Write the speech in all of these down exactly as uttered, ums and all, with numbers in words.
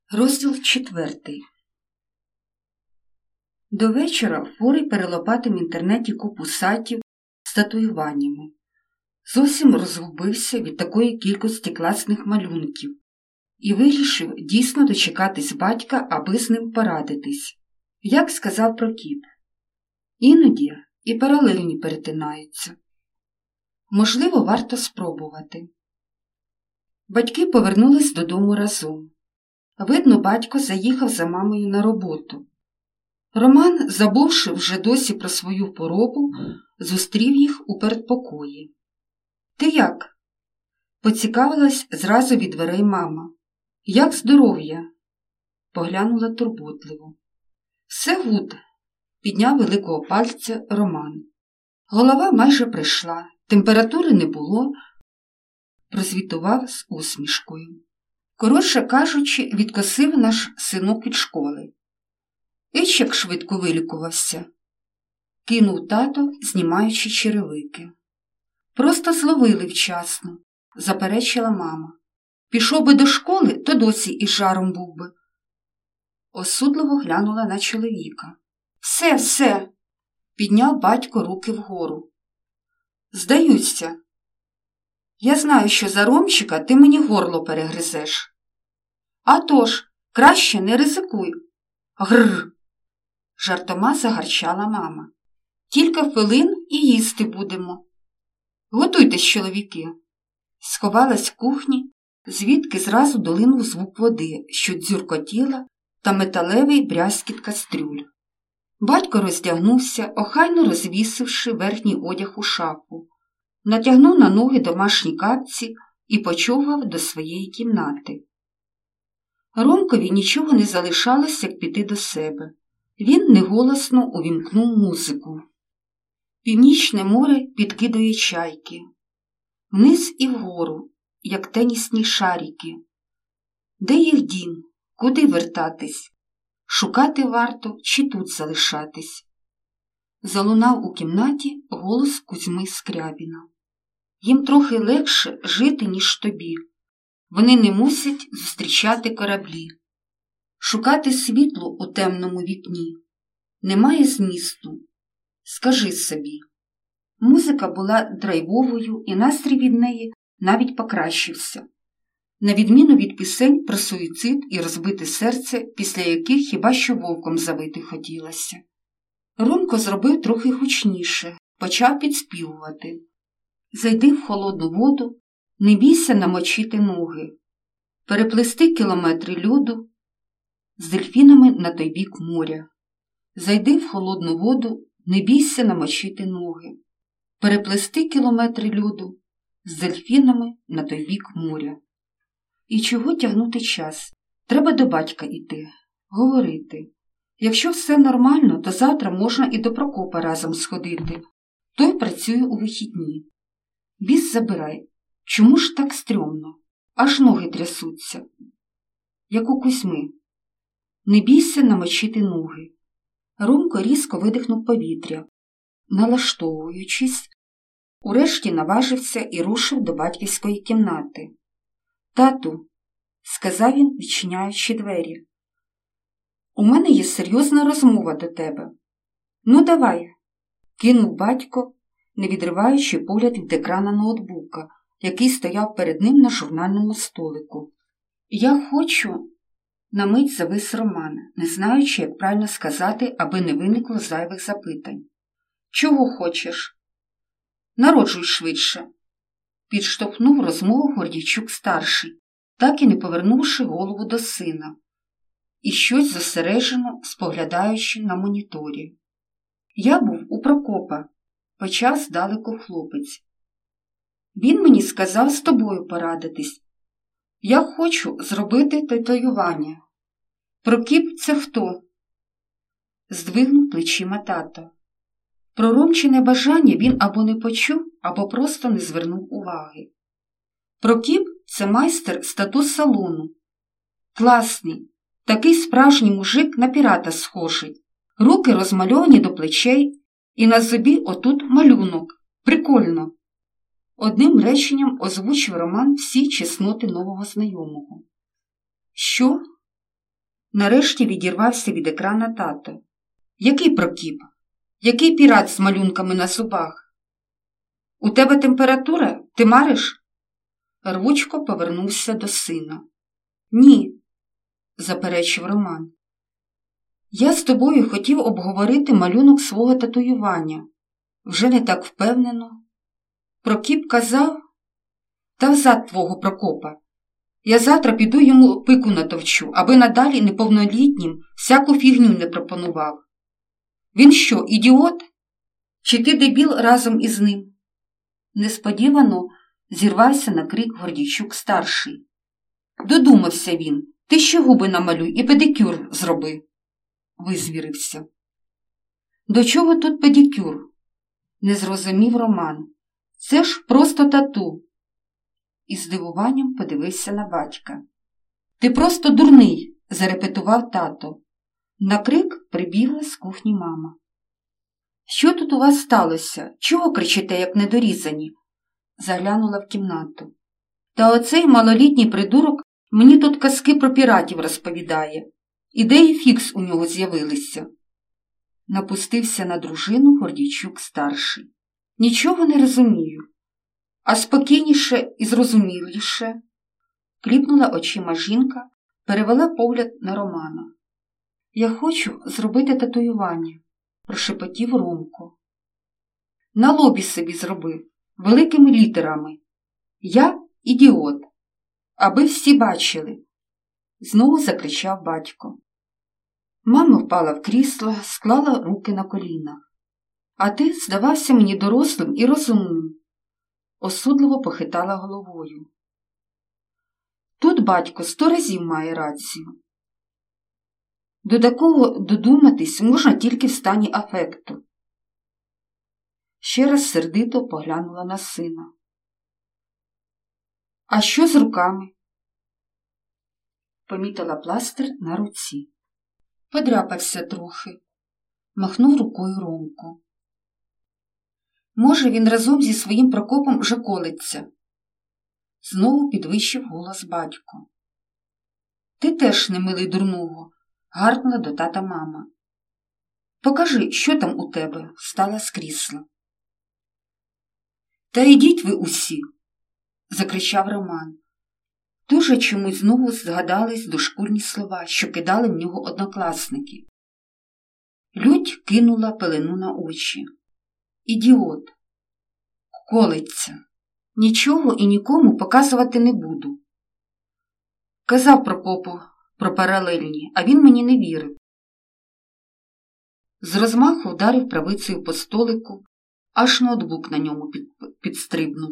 Розділ четвертий. До вечора Фурій перелопатив в інтернеті купу сайтів з татуюваннями. Зовсім розгубився від такої кількості класних малюнків і вирішив дійсно дочекатись батька, аби з ним порадитись. Як сказав Прокіп, іноді і паралельні перетинаються. Можливо, варто спробувати. Батьки повернулись додому разом. Видно, батько заїхав за мамою на роботу. Роман, забувши вже досі про свою хворобу, зустрів їх у передпокої. «Ти як?» – поцікавилась зразу від дверей мама. «Як здоров'я?» – поглянула турботливо. «Все гуд», – підняв великого пальця Роман. «Голова майже прийшла, температури не було», – прозвітував з усмішкою. Коротше кажучи, відкосив наш синок від школи. Іч як швидко вилікувався, кинув тато, знімаючи черевики. Просто зловили вчасно, заперечила мама. Пішов би до школи, то досі із жаром був би. Осудливо глянула на чоловіка. Все, все, підняв батько руки вгору. Здаюся. Я знаю, що за Ромчика ти мені горло перегризеш. А тож, краще не ризикуй. Гррр. Жартома загарчала мама. Кілька хвилин і їсти будемо. Готуйтесь, чоловіки. Сховалась в кухні, звідки зразу долинув звук води, що дзюркотіла, та металевий брязкіт кастрюль. Батько роздягнувся, охайно розвісивши верхній одяг у шафу. Натягнув на ноги домашні капці і почовгав до своєї кімнати. Ромкові нічого не залишалось, як піти до себе. Він неголосно увімкнув музику. Північне море підкидує чайки. Вниз і вгору, як тенісні шарики. Де їх дім? Куди вертатись? Шукати варто чи тут залишатись? Залунав у кімнаті голос Кузьми Скрябіна. Їм трохи легше жити, ніж тобі. Вони не мусять зустрічати кораблі. Шукати світло у темному вікні. Немає змісту. Скажи собі. Музика була драйвовою, і настрій від неї навіть покращився. На відміну від пісень про суїцид і розбите серце, після яких хіба що вовком завити хотілося. Ромко зробив трохи гучніше, почав підспівувати. Зайди в холодну воду, не бійся намочити ноги, переплисти кілометри льоду з дельфінами на той бік моря. Зайди в холодну воду, не бійся намочити ноги, переплисти кілометри льоду з дельфінами на той бік моря. І чого тягнути час? Треба до батька йти, говорити. Якщо все нормально, то завтра можна і до Прокопа разом сходити. Той працює у вихідні. Біс забирай. Чому ж так стрьомно? Аж ноги трясуться. Як у Кузьми. Не бійся намочити ноги. Ромко різко видихнув повітря, налаштовуючись, урешті наважився і рушив до батьківської кімнати. «Тату», – сказав він, відчиняючи двері, – «у мене є серйозна розмова до тебе». «Ну, давай», – кинув батько, не відриваючи погляд від екрана ноутбука, який стояв перед ним на журнальному столику. «Я хочу...» На мить завис Роман, не знаючи, як правильно сказати, аби не виникло зайвих запитань. «Чого хочеш?» «Народжуй швидше», – підштовхнув розмову Гордійчук-старший, так і не повернувши голову до сина, і щось зосереджено споглядаючи на моніторі. «Я був у Прокопа», – почав здалеку хлопець. «Він мені сказав з тобою порадитись. Я хочу зробити татуювання». «Прокіп – це хто?» – здвигнув плечима тато. Про Ромчине бажання він або не почув, або просто не звернув уваги. «Прокіп – це майстер з тату-салону. Класний, такий справжній мужик на пірата схожий. Руки розмальовані до плечей, і на зубі отут малюнок. Прикольно». Одним реченням озвучив Роман всі чесноти нового знайомого. «Що?» Нарешті відірвався від екрана тато. Який Прокіп? Який пірат з малюнками на зубах? У тебе температура? Ти мариш? Рвучко повернувся до сина. Ні, заперечив Роман. Я з тобою хотів обговорити малюнок свого татуювання. Вже не так впевнено. Прокіп казав, та взад твого Прокопа. Я завтра піду йому пику натовчу, аби надалі неповнолітнім всяку фігню не пропонував. Він що, ідіот? Чи ти дебіл разом із ним? Несподівано зірвався на крик Гордійчук-старший. Додумався він. Ти ще губи намалюй і педикюр зроби. Визвірився. До чого тут педикюр? Не зрозумів Роман. Це ж просто тату. Із здивуванням подивився на батька. Ти просто дурний, зарепетував тато. На крик прибігла з кухні мама. Що тут у вас сталося? Чого кричите, як недорізані? Заглянула в кімнату. Та оцей малолітній придурок мені тут казки про піратів розповідає. Ідеї фікс у нього з'явилися. Напустився на дружину Гордійчук-старший. Нічого не розумію. А спокійніше і зрозуміліше. Кліпнула очима жінка, перевела погляд на Романа. Я хочу зробити татуювання, прошепотів Ромко. На лобі собі зроби, великими літерами. Я ідіот. Аби всі бачили. Знову закричав батько. Мама впала в крісло, склала руки на колінах. А ти здавався мені дорослим і розумним. Осудливо похитала головою. Тут батько сто разів має рацію. До такого додуматись можна тільки в стані афекту. Ще раз сердито поглянула на сина. А що з руками? Помітила пластир на руці. Подряпався трохи. Махнув рукою Ромко. Може, він разом зі своїм Прокопом вже колиться. Знову підвищив голос батько. Ти теж не милий дурного, гаркнула до тата мама. Покажи, що там у тебе, встала з крісла. Та йдіть ви усі, закричав Роман. Дуже чомусь знову згадались дошкульні слова, що кидали в нього однокласники. Лють кинула пелену на очі. Ідіот. Колиться. Нічого і нікому показувати не буду. Казав Прокопу про паралельні, а він мені не вірив. З розмаху вдарив правицею по столику, аж ноутбук на ньому під, підстрибнув.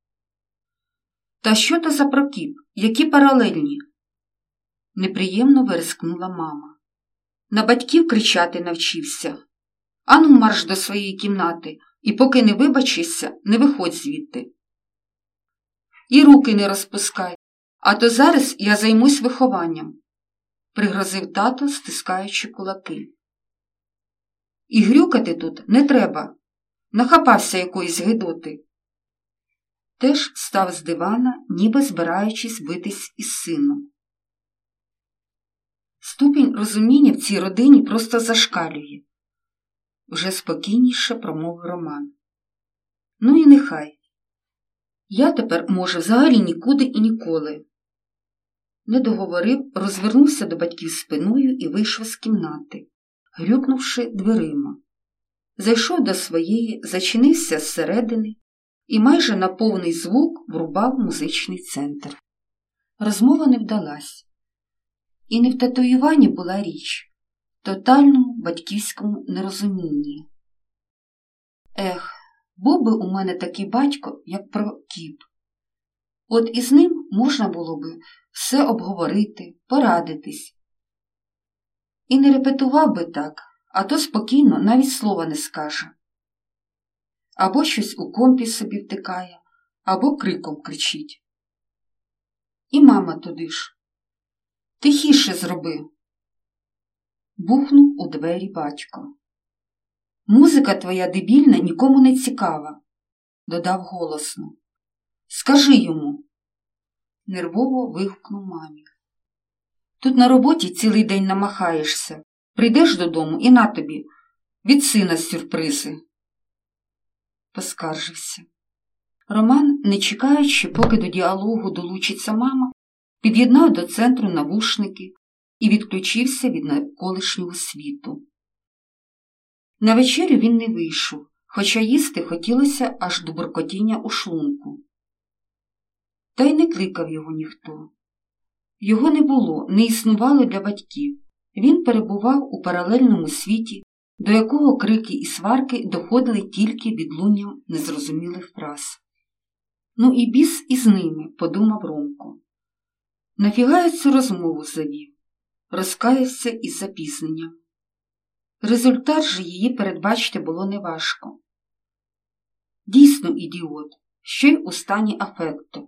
Та що то за Прокіп? Які паралельні? Неприємно верескнула мама. На батьків кричати навчився. Ану марш до своєї кімнати, і поки не вибачишся, не виходь звідти. І руки не розпускай, а то зараз я займусь вихованням, пригрозив тато, стискаючи кулаки. І грюкати тут не треба, нахапався якоїсь гидоти. Теж встав з дивана, ніби збираючись битись із сином. Ступінь розуміння в цій родині просто зашкалює. Вже спокійніше промовив Роман. Ну і нехай. Я тепер, може, взагалі нікуди і ніколи. Не договорив, розвернувся до батьків спиною і вийшов з кімнати, грюкнувши дверима. Зайшов до своєї, зачинився зсередини і майже на повний звук врубав музичний центр. Розмова не вдалась. І не в татуюванні була річ, в тотальному батьківському нерозумінні. Ех, був би у мене такий батько, як Прокіп. От із ним можна було би все обговорити, порадитись. І не репетував би так, а то спокійно навіть слова не скаже. Або щось у компі собі втикає, або криком кричить. І мама туди ж. Тихіше зроби. Бухнув у двері батько. Музика твоя дебільна нікому не цікава, додав голосно. Скажи йому. Нервово вигукнув мамі. Тут на роботі цілий день намахаєшся. Прийдеш додому і на тобі від сина сюрпризи. Поскаржився. Роман, не чекаючи, поки до діалогу долучиться мама, під'єднав до центру навушники і відключився від навколишнього світу. На вечерю він не вийшов, хоча їсти хотілося аж до буркотіння у шлунку. Та й не кликав його ніхто. Його не було, не існувало для батьків. Він перебував у паралельному світі, до якого крики і сварки доходили тільки відлунням незрозумілих фраз. Ну і біс із ними, подумав Ромко. Нафіга я цю розмову завів? Розкаявся із запізненням. Результат же її передбачити було неважко. Дійсно ідіот, що й у стані афекту.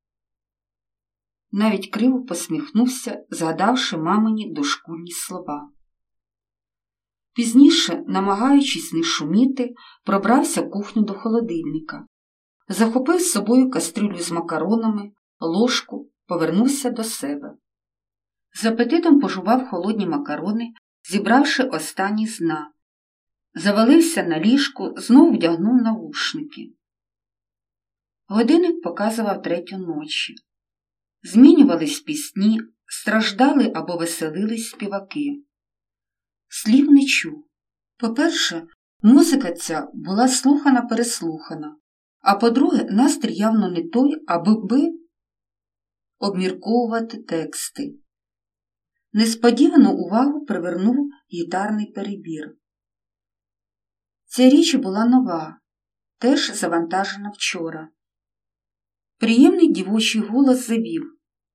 Навіть криво посміхнувся, згадавши мамині дошкульні слова. Пізніше, намагаючись не шуміти, пробрався в кухню до холодильника. Захопив з собою кастрюлю з макаронами, ложку, повернувся до себе. З апетитом пожував холодні макарони, зібравши останні з дна. Завалився на ліжку, знов вдягнув навушники. Годинник показував третю ночі. Змінювались пісні, страждали або веселились співаки. Слів не чув. По-перше, музика ця була слухана-переслухана, а по-друге, настрій явно не той, аби би обмірковувати тексти. Несподівану увагу привернув гітарний перебір. Ця річ була нова, теж завантажена вчора. Приємний дівочий голос завів.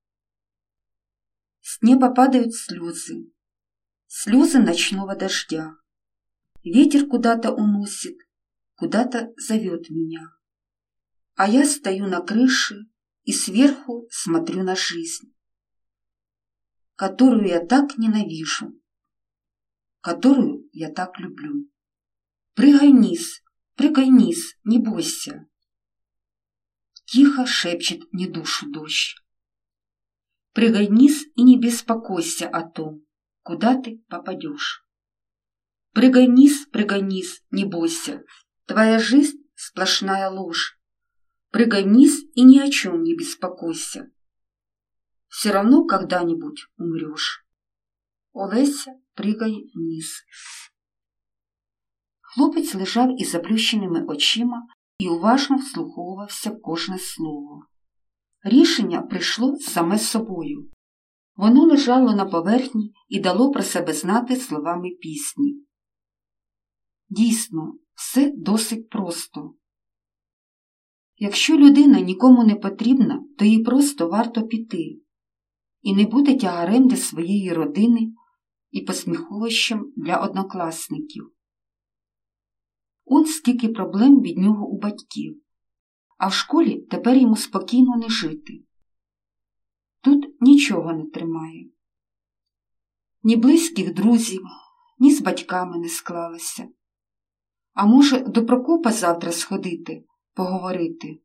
С неба падают слезы, слезы ночного дождя. Ветер куда-то уносит, куда-то зовет меня. А я стою на крыше и сверху смотрю на жизнь, которую я так ненавижу, которую я так люблю. Прыгай вниз, прыгай вниз, не бойся. Тихо шепчет мне душу дождь. Прыгай вниз и не беспокойся о том, куда ты попадешь. Прыгай вниз, прыгай вниз, не бойся. Твоя жизнь — сплошная ложь. Прыгай вниз и ни о чем не беспокойся. Все равно когда-нибудь умрешь. Олеся, прыгай вниз. Хлопець лежав із заплющеними очима і уважно вслуховувався в кожне слово. Рішення прийшло саме з собою. Воно лежало на поверхні і дало про себе знати словами пісні. Дійсно, все досить просто. Якщо людина нікому не потрібна, то їй просто варто піти. І не буде тягарем для своєї родини і посміховищем для однокласників. Он скільки проблем від нього у батьків. А в школі тепер йому спокійно не жити. Тут нічого не тримає. Ні близьких друзів, ні з батьками не склалося. А може, до Прокопа завтра сходити, поговорити?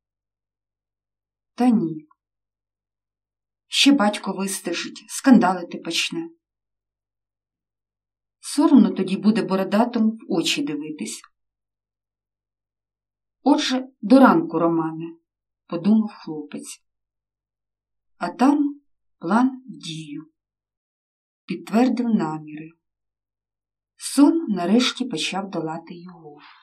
Та ні. Ще батько вистежить, скандалити почне. Соромно тоді буде бородатому в очі дивитись. Отже, до ранку, Романе, подумав хлопець. А там план в дію. Підтвердив наміри. Сон нарешті почав долати його.